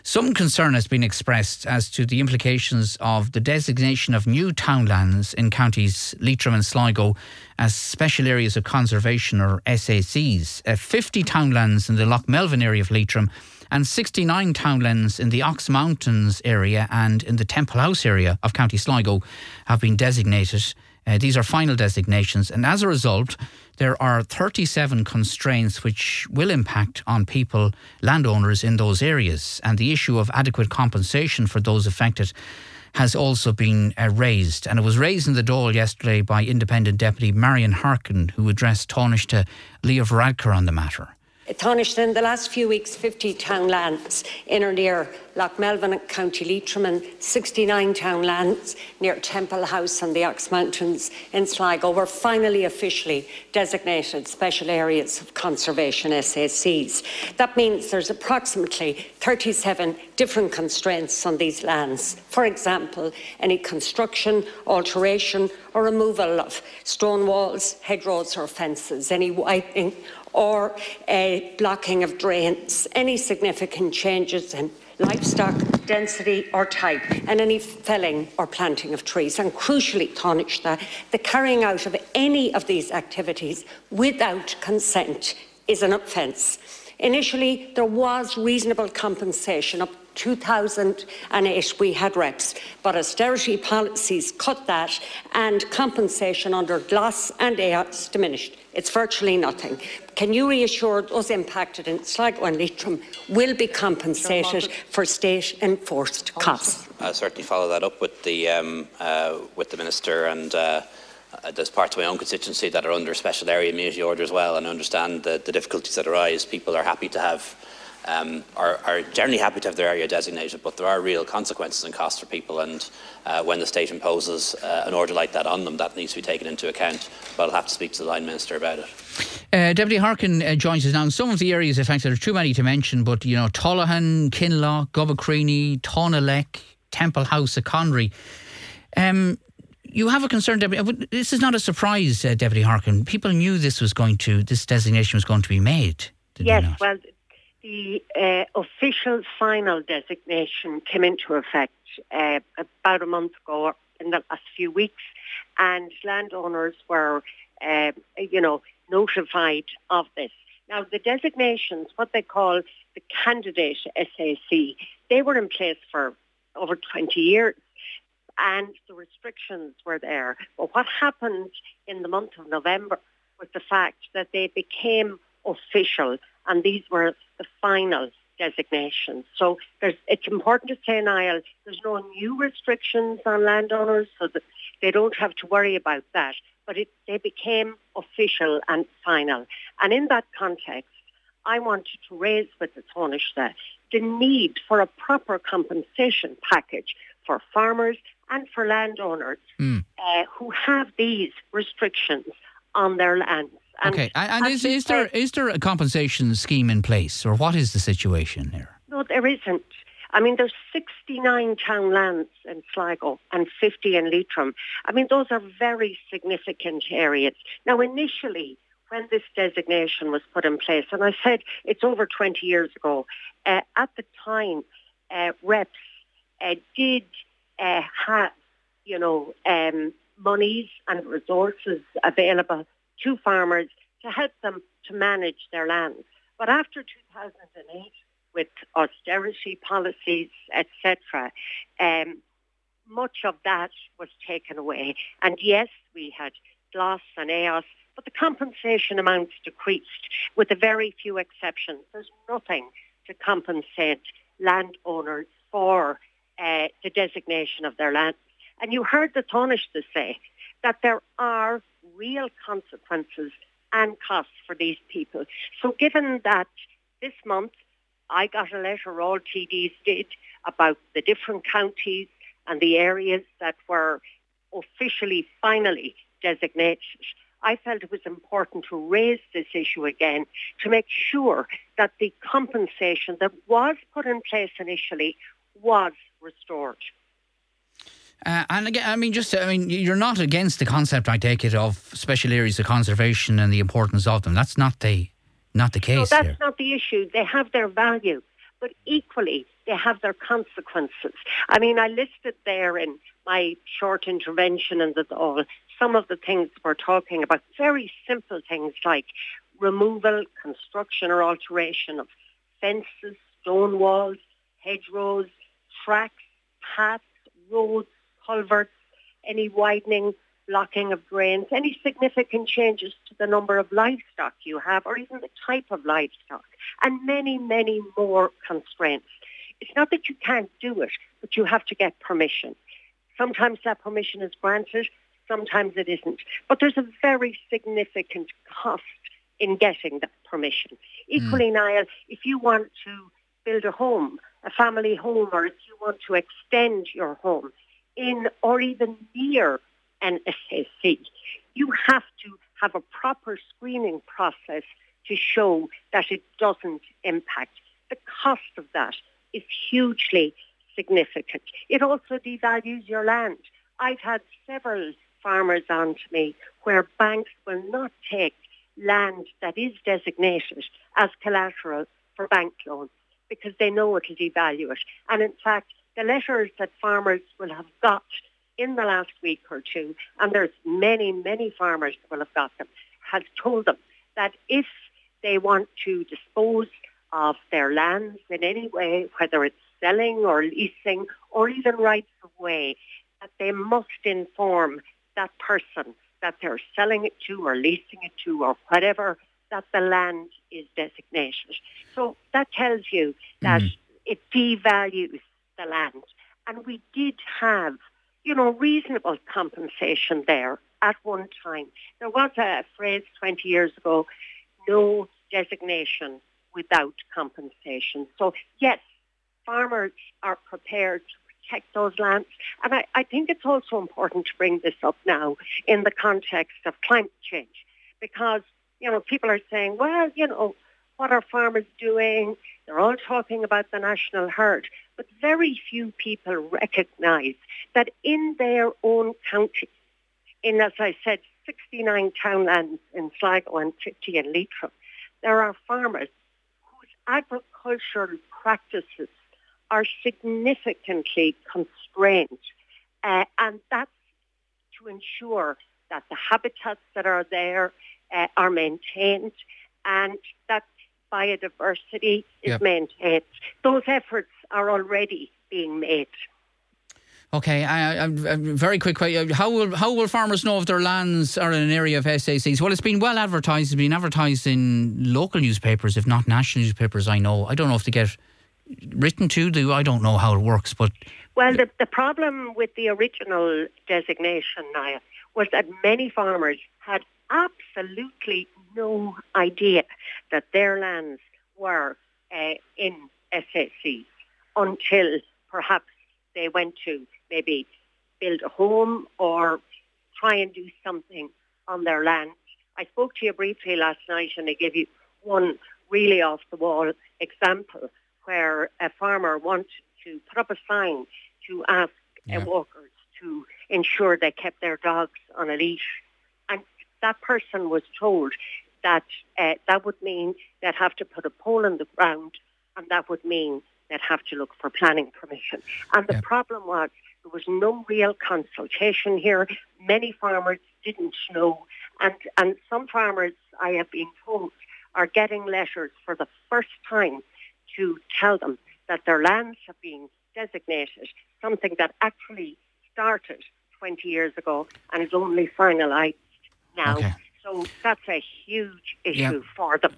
Some concern has been expressed as to the implications of the designation of new townlands in counties Leitrim and Sligo as special areas of conservation, or SACs. 50 townlands in the Lochmelvin area of Leitrim and 69 townlands in the Ox Mountains area and in the Temple House area of County Sligo have been designated. These are final designations, and as a result, there are 37 constraints which will impact on people, landowners in those areas. And the issue of adequate compensation for those affected has also been raised. And it was raised in the Dáil yesterday by Independent Deputy Marion Harkin, who addressed Taoiseach Leo Varadkar on the matter. Taoiseach, in the last few weeks, 50 townlands in or near Lochmelvin and County Leitrim and 69 townlands near Temple House and the Ox Mountains in Sligo were finally officially designated special areas of conservation, SACs. That means there's approximately 37 different constraints on these lands. For example, any construction, alteration or removal of stone walls, hedgerows or fences, any widening or a blocking of drains, any significant changes in livestock density or type, and any felling or planting of trees. And crucially, Taoiseach, the carrying out of any of these activities without consent is an offence. Initially, there was reasonable compensation. Up 2008 we had REPs, but austerity policies cut that and compensation under GLAS and EOS diminished. It's virtually nothing. Can you reassure those impacted in Sligo and Leitrim will be compensated for state-enforced costs? I'll certainly follow that up with the Minister, and there's parts of my own constituency that are under special area immunity order as well, and I understand the difficulties that arise. People are happy to have are generally happy to have their area designated, but there are real consequences and costs for people, and when the state imposes an order like that on them, that needs to be taken into account. But I'll have to speak to the Line Minister about it. Deputy Harkin joins us now. Some of the areas affected are too many to mention, but Tullahan, Kinloch, Gubba Tonalek, Temple House, Conry. You have a concern, Deputy. This is not a surprise, Deputy Harkin. People knew this designation was going to be made. Yes, well, the official final designation came into effect about a month ago, in the last few weeks, and landowners were, notified of this. Now, the designations, what they call the candidate SAC, they were in place for over 20 years, and the restrictions were there. But what happened in the month of November was the fact that they became official, and these were the final designations. So it's important to say, Niall, there's no new restrictions on landowners, so that they don't have to worry about that. But they became official and final. And in that context, I wanted to raise with the Taoiseach the need for a proper compensation package for farmers and for landowners who have these restrictions on their lands. Okay, and is there a compensation scheme in place, or what is the situation there? No, there isn't. I mean, there's 69 townlands in Sligo and 50 in Leitrim. I mean, those are very significant areas. Now, initially, when this designation was put in place, and I said it's over 20 years ago, at the time, reps did have, monies and resources available to farmers to help them to manage their lands. But after 2008, with austerity policies, etc., much of that was taken away. And yes, we had GLAS and EOS, but the compensation amounts decreased with a very few exceptions. There's nothing to compensate landowners for the designation of their lands. And you heard the Taoiseach say that there are real consequences and costs for these people. So given that this month I got a letter, all TDs did, about the different counties and the areas that were officially, finally designated, I felt it was important to raise this issue again to make sure that the compensation that was put in place initially was restored. And again, you're not against the concept, I take it, of special areas of conservation and the importance of them. That's not the case. No, that's here. not the issue. They have their value, but equally they have their consequences. I mean, I listed there in my short intervention and all some of the things we're talking about, very simple things like removal, construction or alteration of fences, stone walls, hedgerows, tracks, paths, roads, culverts, any widening, blocking of drains, any significant changes to the number of livestock you have or even the type of livestock, and many, many more constraints. It's not that you can't do it, but you have to get permission. Sometimes that permission is granted, sometimes it isn't. But there's a very significant cost in getting that permission. Equally, Niall, if you want to build a home, a family home, or if you want to extend your home in or even near an SAC, you have to have a proper screening process to show that it doesn't impact. The cost of that is hugely significant. It also devalues your land. I've had several farmers on to me where banks will not take land that is designated as collateral for bank loans because they know it will devalue it. And in fact, the letters that farmers will have got in the last week or two, and there's many, many farmers that will have got them, has told them that if they want to dispose of their lands in any way, whether it's selling or leasing or even rights of way, that they must inform that person that they're selling it to or leasing it to or whatever, that the land is designated. So that tells you that it devalues the land. And we did have, reasonable compensation there at one time. There was a phrase 20 years ago, no designation without compensation. So yes, farmers are prepared to protect those lands. And I think it's also important to bring this up now in the context of climate change, because, people are saying, well, what are farmers doing? They're all talking about the national herd, but very few people recognise that in their own county, in, as I said, 69 townlands in Sligo and 50 in Leitrim, there are farmers whose agricultural practices are significantly constrained, and that's to ensure that the habitats that are there are maintained and that biodiversity is maintained. Those efforts are already being made. Okay, very quick question. How will farmers know if their lands are in an area of SACs? Well, it's been well advertised. It's been advertised in local newspapers, if not national newspapers, I know. I don't know if they get written to. I don't know how it works, but... Well, the problem with the original designation, Niall, was that many farmers had absolutely no idea that their lands were in SACs until perhaps they went to maybe build a home or try and do something on their land. I spoke to you briefly last night and I gave you one really off-the-wall example where a farmer wanted to put up a sign to ask walkers to ensure they kept their dogs on a leash. And that person was told that that would mean they'd have to put a pole in the ground, and that would mean they'd have to look for planning permission. And the problem was there was no real consultation here. Many farmers didn't know. And some farmers, I have been told, are getting letters for the first time to tell them that their lands have been designated, something that actually started 20 years ago and is only finalised now. Okay. So that's a huge issue for them.